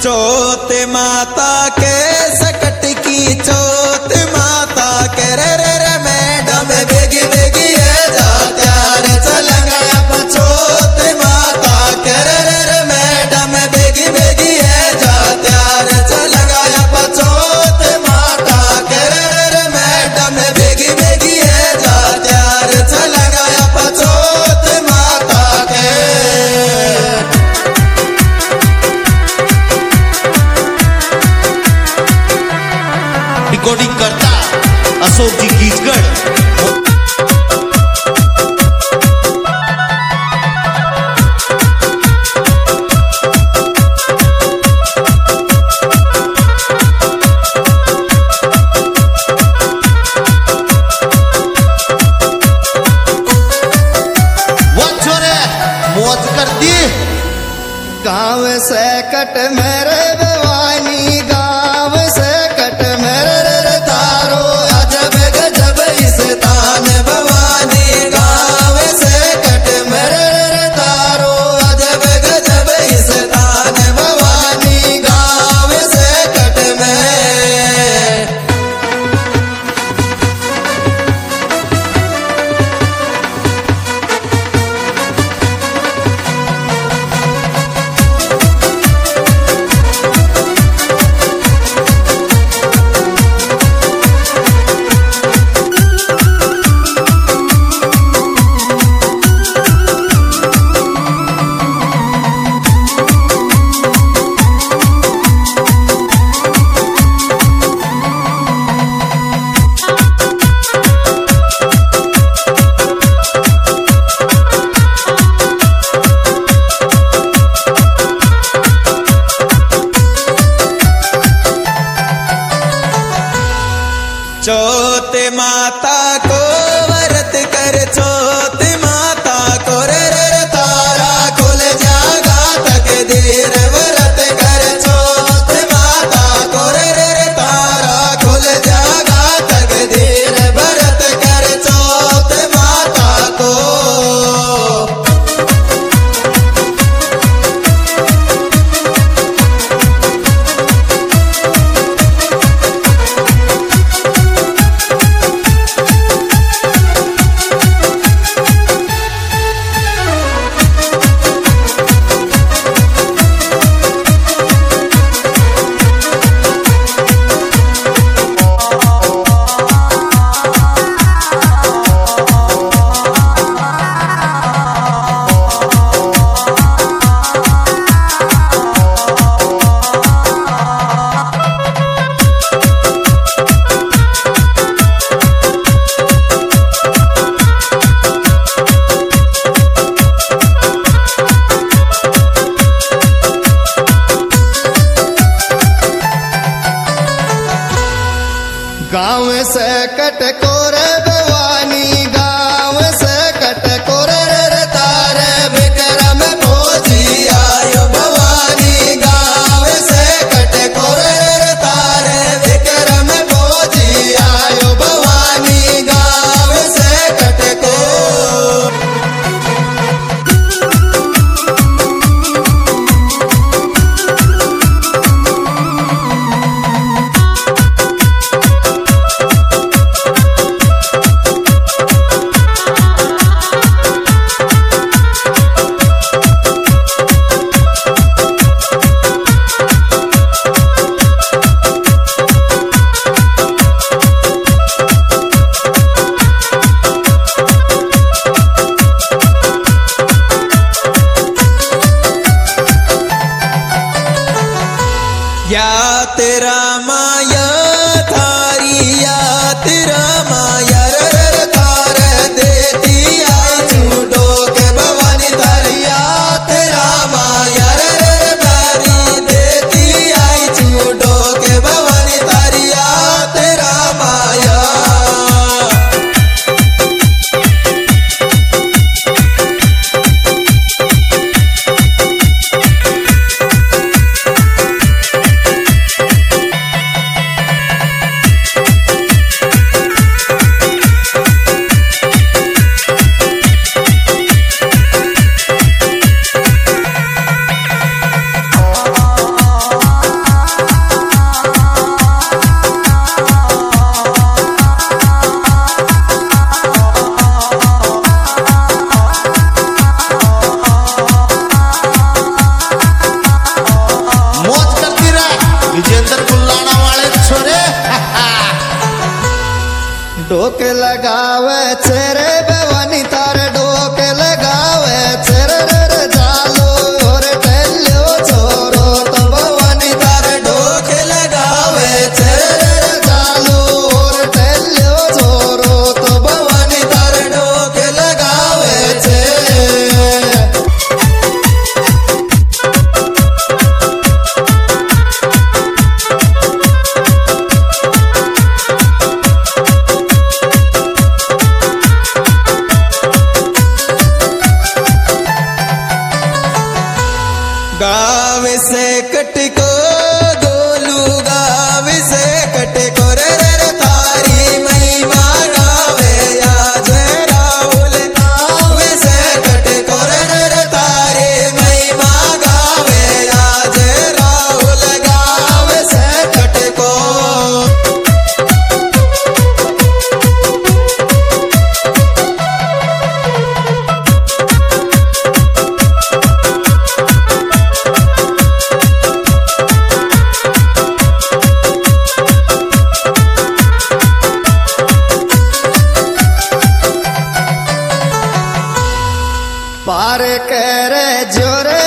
चौथ माता के सकट की चौथ माता के रे रे रे मैडम बेगी बेगी है जा त्यार चलेंगे अब चौथ माता के रे रे रे मैडम बेगी बेगी है जा त्यार चलेंगे अब चौथ माता के रे रे रे मैडम बेगी बेगी है जा त्यार चलेंगे अब चौथ माता के। रिकॉर्डिंग करता अशोक जी गीतगढ़। मौज कर दी गाँव से कट मेरे भवानी गाँव से कट मेरे तारो अजब गजब इस तान भवानी गाँव से कट मेरे तारो अजब गजब इस तान भवानी गाँव से कट में। चौथ माता को व्रत कर चौथ माता को रे रे तारा खुल जागा तक देर व्रत कर चौथ माता को रे रे तारा खुल जागा तक देर व्रत कर चौथ माता को। गाँव से कट कोरे भवानी गाँव से कट कोरे रे तारे विक्रम भोजी आयो भवानी गाँव से कट कोरे रे तारे विक्रम भोजी आयो भवानी गाँव से कट को। या तेरा माया थारी या तेरा माया रे तार देती आई झूठो के भवानी तारी या तेरा माया रे तारी देती आई झूठो के भवानी तारी या तेरा माया। गावे से कटको गोलू गावे से कटको रे रे रे तारी महिमा गावे आज राहुल गावे से कटको रे रे रे तारी महिमा गावे आज राहुल गावे से कटको पार करे जोरे